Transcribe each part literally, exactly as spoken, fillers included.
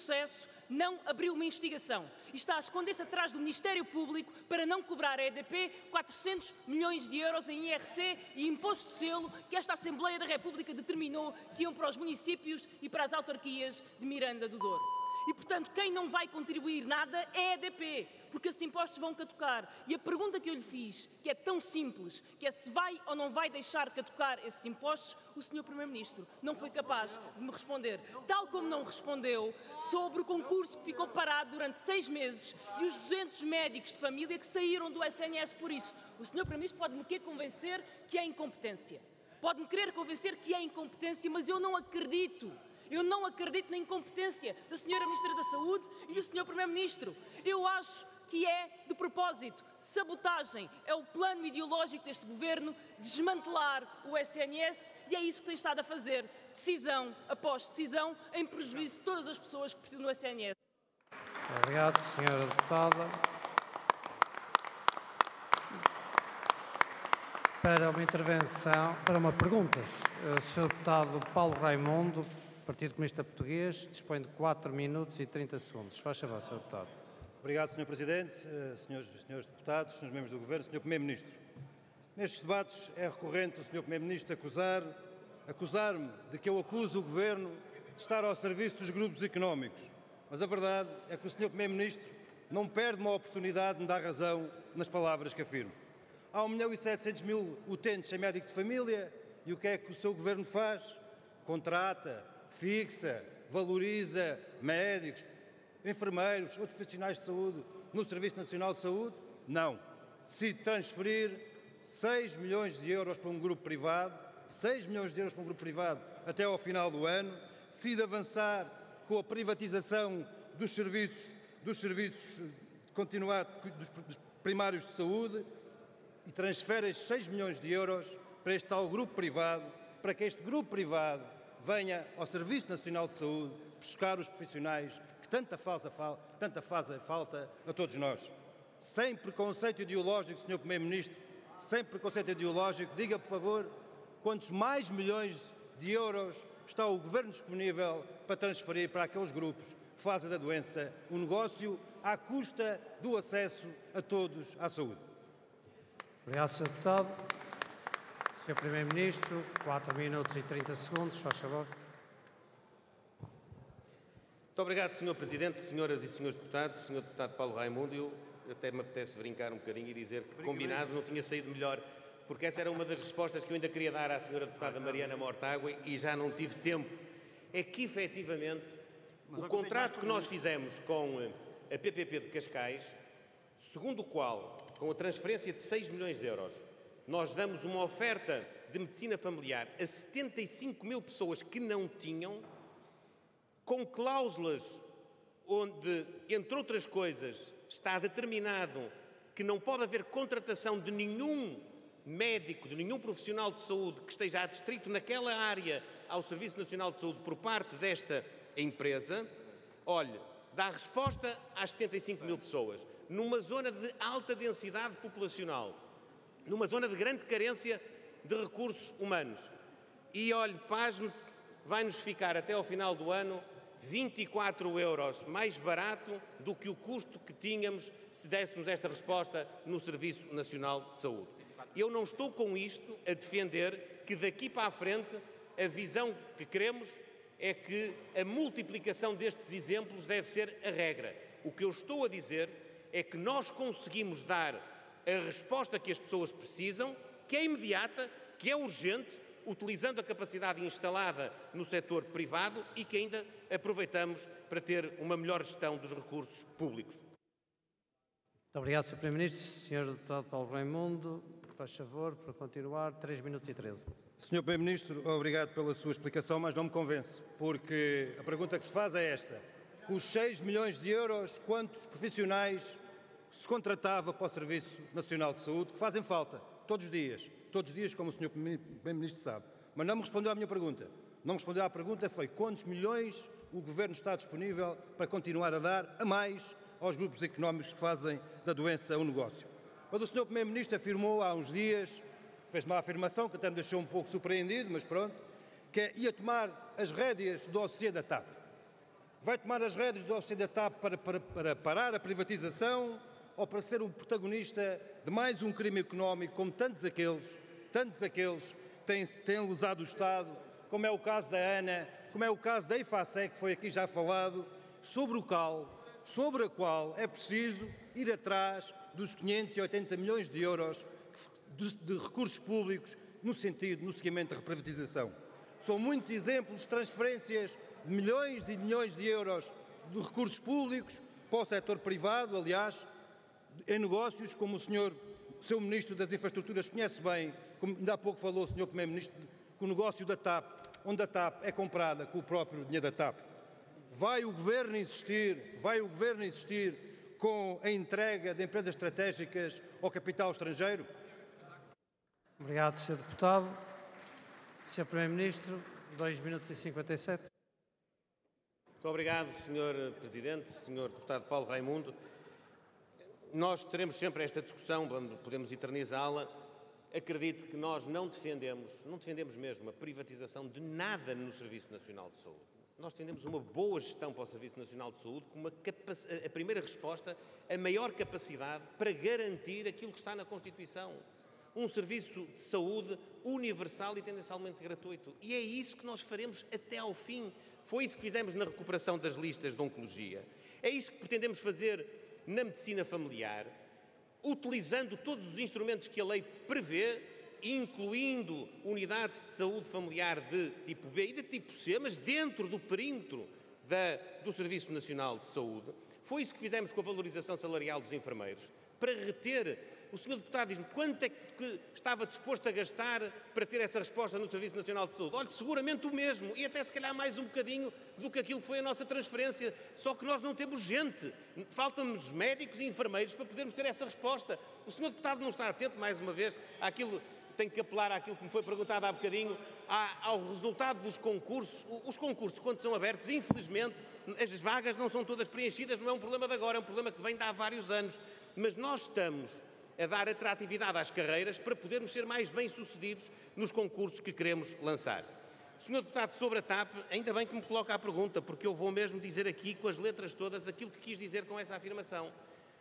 processo, não abriu uma investigação e está a esconder-se atrás do Ministério Público para não cobrar à E D P quatrocentos milhões de euros em I R C e imposto de selo que esta Assembleia da República determinou que iam para os municípios e para as autarquias de Miranda do Douro. E, portanto, quem não vai contribuir nada é a E D P, porque esses impostos vão catucar. E a pergunta que eu lhe fiz, que é tão simples, que é se vai ou não vai deixar catucar esses impostos, o senhor Primeiro-Ministro não foi capaz de me responder. Tal como não respondeu sobre o concurso que ficou parado durante seis meses e os duzentos médicos de família que saíram do S N S por isso. O senhor Primeiro-Ministro pode-me querer convencer que é incompetência. Pode-me querer convencer que é incompetência, mas eu não acredito. Eu não acredito na incompetência da senhora Ministra da Saúde e do senhor Primeiro-Ministro. Eu acho que é de propósito, sabotagem, é o plano ideológico deste Governo desmantelar o S N S e é isso que tem estado a fazer, decisão após decisão, em prejuízo de todas as pessoas que precisam do S N S. Obrigado, senhora Deputada. Para uma intervenção, para uma pergunta, o senhor Deputado Paulo Raimundo, Partido Comunista Português, dispõe de quatro minutos e trinta segundos. Faz favor, senhor Deputado. Obrigado, senhor Presidente, senhores, senhores Deputados, senhores membros do Governo, senhor Primeiro-Ministro. Nestes debates é recorrente o senhor Primeiro-Ministro acusar, acusar-me de que eu acuso o Governo de estar ao serviço dos grupos económicos. Mas a verdade é que o senhor Primeiro-Ministro não perde uma oportunidade de me dar razão nas palavras que afirmo. Há um milhão e setecentos mil utentes sem médico de família e o que é que o seu Governo faz? Contrata, fixa, valoriza médicos, enfermeiros, outros profissionais de saúde no Serviço Nacional de Saúde? Não. Decide transferir seis milhões de euros para um grupo privado, seis milhões de euros para um grupo privado até ao final do ano, decide avançar com a privatização dos serviços, dos serviços continuados, dos primários de saúde e transfere estes seis milhões de euros para este tal grupo privado, para que este grupo privado venha ao Serviço Nacional de Saúde buscar os profissionais que tanta fazem tanta fazem falta a todos nós. Sem preconceito ideológico, senhor Primeiro-Ministro, sem preconceito ideológico, diga, por favor, quantos mais milhões de euros está o Governo disponível para transferir para aqueles grupos que fazem da doença um negócio à custa do acesso a todos à saúde. Obrigado, senhor Deputado. senhor Primeiro-Ministro, quatro minutos e trinta segundos, faz favor. Muito obrigado, senhor Presidente, senhoras e senhores deputados, senhor Deputado Paulo Raimundo. Eu até me apetece brincar um bocadinho e dizer que combinado não tinha saído melhor, porque essa era uma das respostas que eu ainda queria dar à senhora Deputada Mariana Mortágua e já não tive tempo. É que, efetivamente, o contrato que nós fizemos com a P P P de Cascais, segundo o qual, com a transferência de seis milhões de euros, nós damos uma oferta de medicina familiar a setenta e cinco mil pessoas que não tinham, com cláusulas onde, entre outras coisas, está determinado que não pode haver contratação de nenhum médico, de nenhum profissional de saúde que esteja adstrito naquela área ao Serviço Nacional de Saúde por parte desta empresa. Olhe, dá resposta às setenta e cinco mil pessoas, numa zona de alta densidade populacional, numa zona de grande carência de recursos humanos. E, olhe, pasme-se, vai-nos ficar até ao final do ano vinte e quatro euros mais barato do que o custo que tínhamos se dessemos esta resposta no Serviço Nacional de Saúde. Eu não estou com isto a defender que daqui para a frente a visão que queremos é que a multiplicação destes exemplos deve ser a regra. O que eu estou a dizer é que nós conseguimos dar a resposta que as pessoas precisam, que é imediata, que é urgente, utilizando a capacidade instalada no setor privado e que ainda aproveitamos para ter uma melhor gestão dos recursos públicos. Muito obrigado, senhor Primeiro-Ministro. senhor Deputado Paulo Raimundo, faz favor, para continuar, três minutos e treze. senhor Primeiro-Ministro, obrigado pela sua explicação, mas não me convence, porque a pergunta que se faz é esta. Com os seis milhões de euros, quantos profissionais se contratava para o Serviço Nacional de Saúde, que fazem falta todos os dias, todos os dias, como o senhor Primeiro-Ministro sabe. Mas não me respondeu à minha pergunta. Não me respondeu à pergunta foi quantos milhões o Governo está disponível para continuar a dar a mais aos grupos económicos que fazem da doença um negócio. Mas o senhor Primeiro-Ministro afirmou há uns dias, fez uma afirmação que até me deixou um pouco surpreendido, mas pronto, que ia tomar as rédeas do dossiê da TAP. Vai tomar as rédeas do dossiê da TAP para, para, para parar a privatização ou para ser o protagonista de mais um crime económico, como tantos aqueles, tantos aqueles que têm, têm lesado o Estado, como é o caso da ANA, como é o caso da IFASEC, que foi aqui já falado, sobre o qual, sobre a qual é preciso ir atrás dos quinhentos e oitenta milhões de euros de, de recursos públicos no sentido, no seguimento da reprivatização. São muitos exemplos de transferências de milhões de milhões de euros de recursos públicos para o setor privado, aliás, em negócios, como o senhor, o seu Ministro das Infraestruturas conhece bem, como ainda há pouco falou o senhor Primeiro-Ministro, com o negócio da TAP, onde a TAP é comprada com o próprio dinheiro da TAP. Vai o Governo insistir, vai o Governo insistir com a entrega de empresas estratégicas ao capital estrangeiro? Obrigado, senhor Deputado. senhor Primeiro-Ministro, dois minutos e cinquenta e sete. Muito obrigado, senhor Presidente, senhor Deputado Paulo Raimundo. Nós teremos sempre esta discussão, podemos eternizá-la. Acredito que nós não defendemos, não defendemos mesmo a privatização de nada no Serviço Nacional de Saúde. Nós defendemos uma boa gestão para o Serviço Nacional de Saúde, com uma capac... a primeira resposta, a maior capacidade para garantir aquilo que está na Constituição. Um serviço de saúde universal e tendencialmente gratuito. E é isso que nós faremos até ao fim. Foi isso que fizemos na recuperação das listas de oncologia. É isso que pretendemos fazer na medicina familiar, utilizando todos os instrumentos que a lei prevê, incluindo unidades de saúde familiar de tipo B e de tipo C, mas dentro do perímetro da, do Serviço Nacional de Saúde. Foi isso que fizemos com a valorização salarial dos enfermeiros, para reter. O senhor Deputado diz-me quanto é que estava disposto a gastar para ter essa resposta no Serviço Nacional de Saúde. Olha, seguramente o mesmo, e até se calhar mais um bocadinho do que aquilo que foi a nossa transferência. Só que nós não temos gente, faltam-nos médicos e enfermeiros para podermos ter essa resposta. O senhor Deputado não está atento, mais uma vez, àquilo, tenho que apelar àquilo que me foi perguntado há bocadinho, ao resultado dos concursos. Os concursos, quando são abertos, infelizmente, as vagas não são todas preenchidas, não é um problema de agora, é um problema que vem de há vários anos. Mas nós estamos a dar atratividade às carreiras para podermos ser mais bem-sucedidos nos concursos que queremos lançar. senhor Deputado, sobre a TAP, ainda bem que me coloca a pergunta, porque eu vou mesmo dizer aqui, com as letras todas, aquilo que quis dizer com essa afirmação.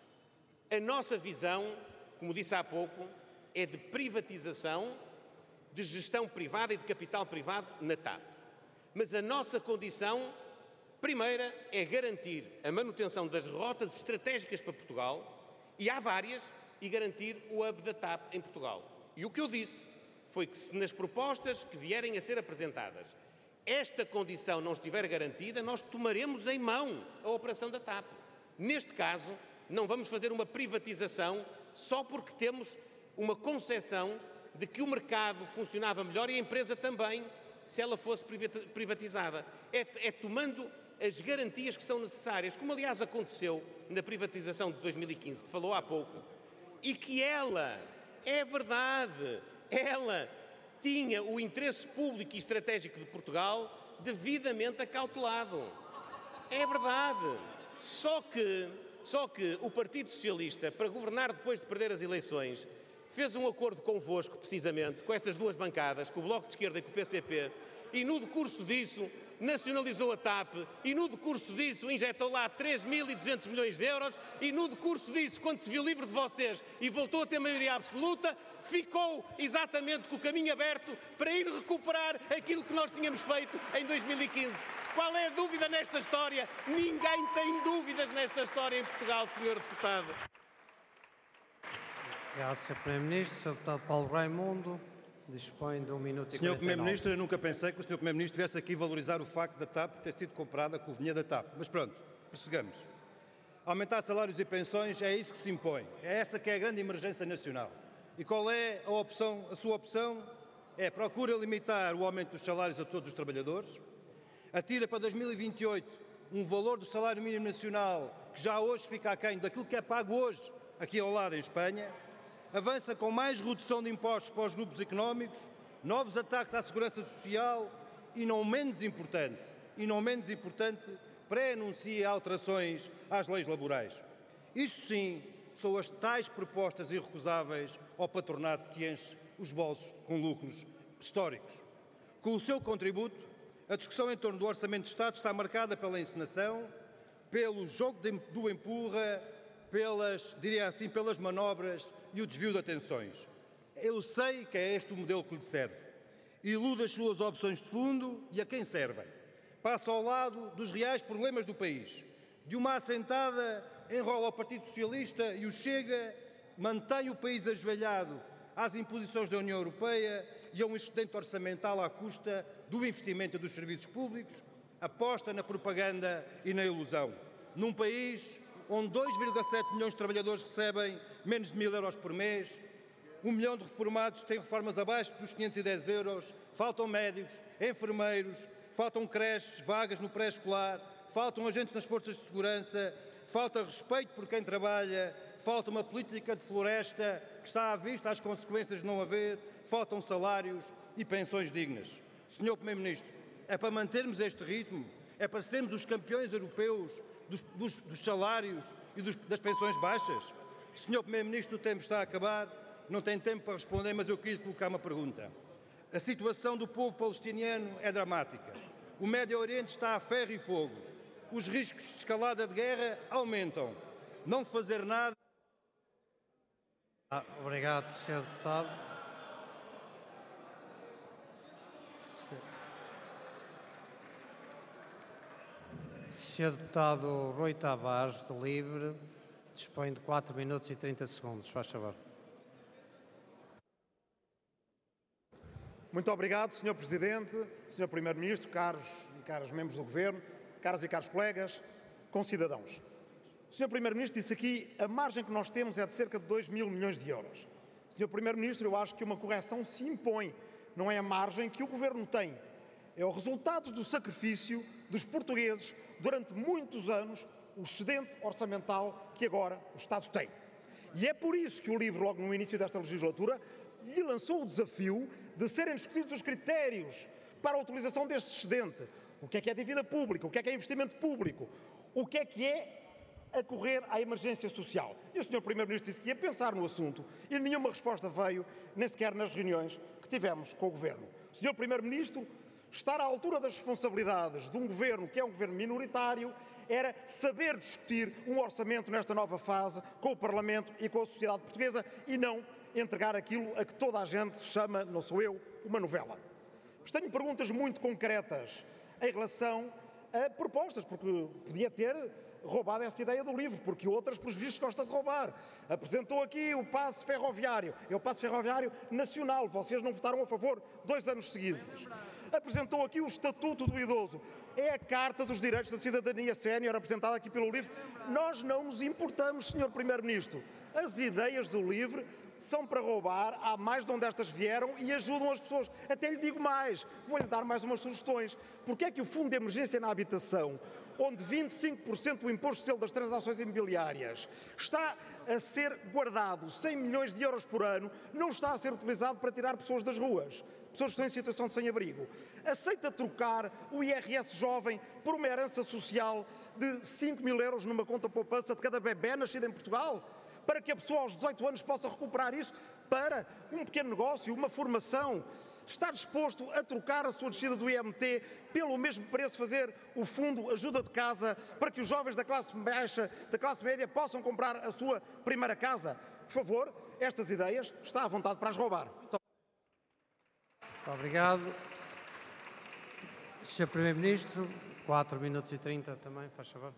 A nossa visão, como disse há pouco, é de privatização, de gestão privada e de capital privado na TAP. Mas a nossa condição, primeira, é garantir a manutenção das rotas estratégicas para Portugal, e há várias, e garantir o hub da TAP em Portugal. E o que eu disse foi que se nas propostas que vierem a ser apresentadas esta condição não estiver garantida, nós tomaremos em mão a operação da TAP. Neste caso, não vamos fazer uma privatização só porque temos uma concepção de que o mercado funcionava melhor e a empresa também, se ela fosse privatizada. É, é tomando as garantias que são necessárias, como aliás aconteceu na privatização de dois mil e quinze, que falou há pouco, e que ela, é verdade, ela tinha o interesse público e estratégico de Portugal devidamente acautelado. É verdade. Só que, só que o Partido Socialista, para governar depois de perder as eleições, fez um acordo convosco, precisamente, com essas duas bancadas, com o Bloco de Esquerda e com o P C P, e no decurso disso nacionalizou a TAP, e no decurso disso injetou lá três mil e duzentos milhões de euros, e no decurso disso, quando se viu livre de vocês e voltou a ter maioria absoluta, ficou exatamente com o caminho aberto para ir recuperar aquilo que nós tínhamos feito em dois mil e quinze. Qual é a dúvida nesta história? Ninguém tem dúvidas nesta história em Portugal, senhor Deputado. Obrigado, senhor Primeiro-Ministro. senhor Deputado Paulo Raimundo dispõe de um minuto e quarenta e nove. senhor Primeiro-Ministro, eu nunca pensei que o senhor Primeiro-Ministro viesse aqui valorizar o facto da TAP ter sido comprada com o dinheiro da TAP. Mas pronto, prosseguimos. Aumentar salários e pensões é isso que se impõe. É essa que é a grande emergência nacional. E qual é a opção? A sua opção é procura limitar o aumento dos salários a todos os trabalhadores, atira para dois mil e vinte e oito um valor do salário mínimo nacional que já hoje fica aquém daquilo que é pago hoje aqui ao lado em Espanha, avança com mais redução de impostos para os grupos económicos, novos ataques à segurança social e, não menos importante, e não menos importante, pré-anuncia alterações às leis laborais. Isto sim são as tais propostas irrecusáveis ao patronato que enche os bolsos com lucros históricos. Com o seu contributo, A discussão em torno do Orçamento de Estado está marcada pela encenação, pelo jogo de, do empurra, pelas, diria assim, pelas manobras e o desvio de atenções. Eu sei que é este o modelo que lhe serve. Ilude as suas opções de fundo e a quem servem. Passa ao lado dos reais problemas do país. De uma assentada, enrola o Partido Socialista e o Chega, mantém o país ajoelhado às imposições da União Europeia e a um excedente orçamental à custa do investimento dos serviços públicos, aposta na propaganda e na ilusão. Num país onde dois vírgula sete milhões de trabalhadores recebem menos de mil euros por mês, um milhão de reformados têm reformas abaixo dos quinhentos e dez euros, faltam médicos, enfermeiros, faltam creches, vagas no pré-escolar, faltam agentes nas forças de segurança, falta respeito por quem trabalha, falta uma política de floresta que está à vista as consequências de não haver, faltam salários e pensões dignas. senhor Primeiro-Ministro, é para mantermos este ritmo? É para sermos os campeões europeus dos, dos, dos salários e dos, das pensões baixas? senhor Primeiro-Ministro, o tempo está a acabar, não tem tempo para responder, mas eu queria colocar uma pergunta. A situação do povo palestiniano é dramática. O Médio Oriente está a ferro e fogo. Os riscos de escalada de guerra aumentam. Não fazer nada... Ah, obrigado, senhor Deputado. senhor Deputado Rui Tavares, do Livre, dispõe de quatro minutos e trinta segundos. Faz favor. Muito obrigado, senhor Presidente, senhor Primeiro-Ministro, caros e caras membros do Governo, caras e caros colegas, concidadãos. O senhor Primeiro-Ministro disse aqui a margem que nós temos é de cerca de dois mil milhões de euros. senhor Primeiro-Ministro, eu acho que uma correção se impõe. Não é a margem que o Governo tem. É o resultado do sacrifício dos portugueses durante muitos anos, o excedente orçamental que agora o Estado tem. E é por isso que o Livre, logo no início desta legislatura, lhe lançou o desafio de serem discutidos os critérios para a utilização deste excedente. O que é que é dívida pública, o que é que é investimento público, o que é que é acorrer à emergência social. E o senhor Primeiro-Ministro disse que ia pensar no assunto e nenhuma resposta veio, nem sequer nas reuniões que tivemos com o Governo. O senhor Primeiro-Ministro, estar à altura das responsabilidades de um Governo que é um Governo minoritário era saber discutir um orçamento nesta nova fase com o Parlamento e com a sociedade portuguesa e não entregar aquilo a que toda a gente chama, não sou eu, uma novela. Mas tenho perguntas muito concretas em relação a propostas, porque podia ter roubado essa ideia do Livre, porque outras, pelos vistos, gosta de roubar. Apresentou aqui o passe ferroviário. É o passe ferroviário nacional. Vocês não votaram a favor dois anos seguidos. Apresentou aqui o Estatuto do Idoso. É a Carta dos Direitos da Cidadania Sénior, apresentada aqui pelo Livre. Nós não nos importamos, senhor Primeiro-Ministro. As ideias do Livre são para roubar, há mais de onde estas vieram e ajudam as pessoas. Até lhe digo mais, vou-lhe dar mais umas sugestões. Porque é que o Fundo de Emergência na Habitação, onde vinte e cinco por cento do imposto social das transações imobiliárias está a ser guardado, cem milhões de euros por ano, não está a ser utilizado para tirar pessoas das ruas, pessoas que estão em situação de sem-abrigo? Aceita trocar o I R S jovem por uma herança social de cinco mil euros numa conta poupança de cada bebé nascido em Portugal? Para que a pessoa aos dezoito anos possa recuperar isso para um pequeno negócio, uma formação? Está disposto a trocar a sua descida do I M T pelo mesmo preço, fazer o fundo ajuda de casa para que os jovens da classe baixa, da classe média, possam comprar a sua primeira casa? Por favor, estas ideias está à vontade para as roubar. Muito obrigado. senhor Primeiro-Ministro, quatro minutos e trinta também, faz favor.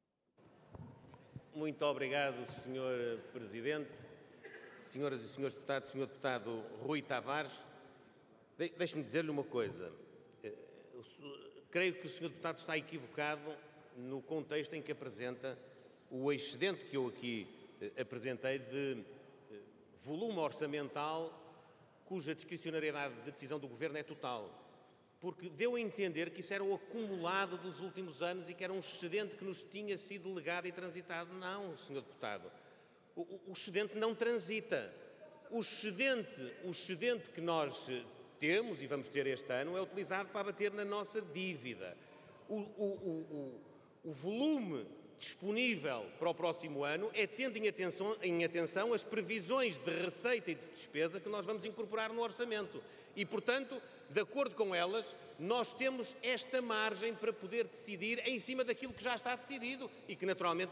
Muito obrigado, senhor Presidente, senhoras e senhores deputados, senhor Deputado Rui Tavares. De Deixe-me dizer-lhe uma coisa. Creio que o senhor Deputado está equivocado no contexto em que apresenta o excedente que eu aqui apresentei de volume orçamental cuja discricionariedade de decisão do Governo é total. Porque deu a entender que isso era o acumulado dos últimos anos e que era um excedente que nos tinha sido legado e transitado. Não, senhor Deputado. O, o excedente não transita. O excedente, o excedente que nós temos e vamos ter este ano é utilizado para bater na nossa dívida. O, o, o, o volume disponível para o próximo ano é tendo em atenção, em atenção as previsões de receita e de despesa que nós vamos incorporar no orçamento. E, portanto, de acordo com elas, nós temos esta margem para poder decidir em cima daquilo que já está decidido e que, naturalmente,